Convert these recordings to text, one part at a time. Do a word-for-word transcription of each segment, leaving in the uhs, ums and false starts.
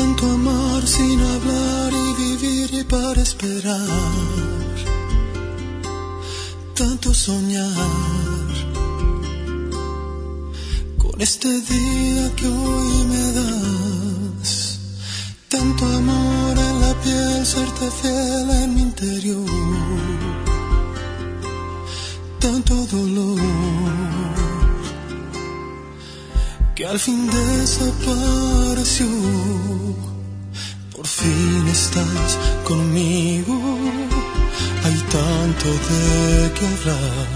Tanto amar sin hablar y vivir para esperar, tanto soñar con este día que hoy me das, tanto amor en la piel, serte fiel en mi interior, tanto dolor que al fin desapareció. Por fin estás conmigo, hay tanto de qué hablar.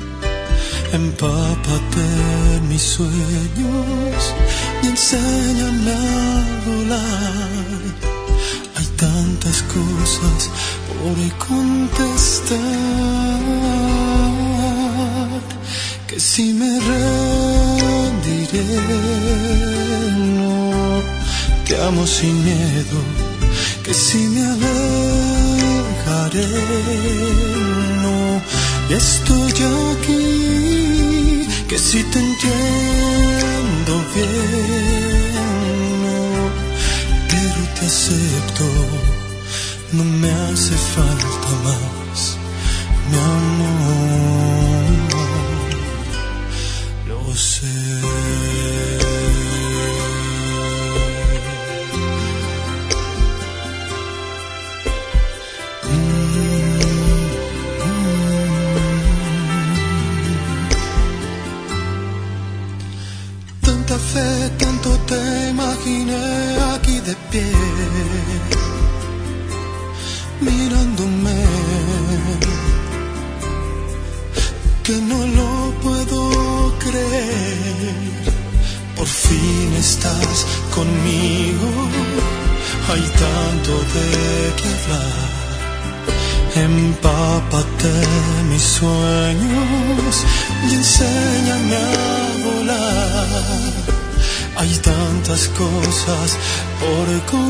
Empápate en mis sueños y enséñame a volar. Hay tantas cosas por contestar que si me rendiré, no te amo sin miedo, que si me alejaré, no, y estoy aquí, que si te entiendo bien, no, pero te acepto, no me hace falta más, mi amor, lo sé. Tanta fe, tanto te imaginé aquí de pie, mirándome, que no lo puedo creer. Por fin estás conmigo, hay tanto de qué hablar. Empápate en mis sueños y enséñame a volar. Hay tantas cosas por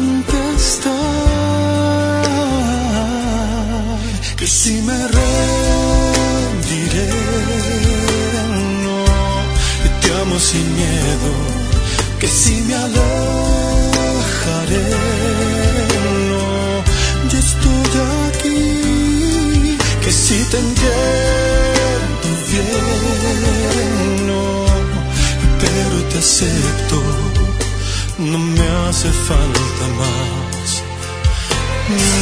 contestar que si me rendiré, no, te amo sin miedo, que si me alejaré, no, yo estoy aquí, que si te entiendo bien, no, pero te acepto, no me hace falta más, no.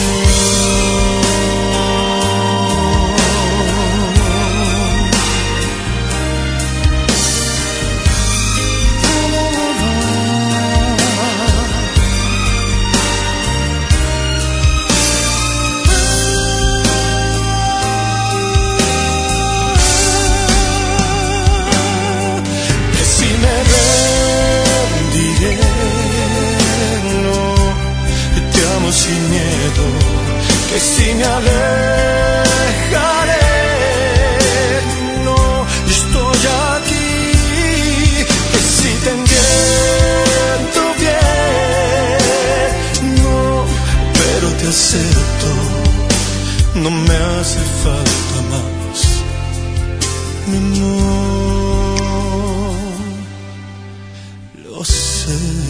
Sin miedo, que si me alejaré, no, estoy aquí, que si te entiendo bien, no, pero te acepto, no me hace falta más, mi amor, lo sé.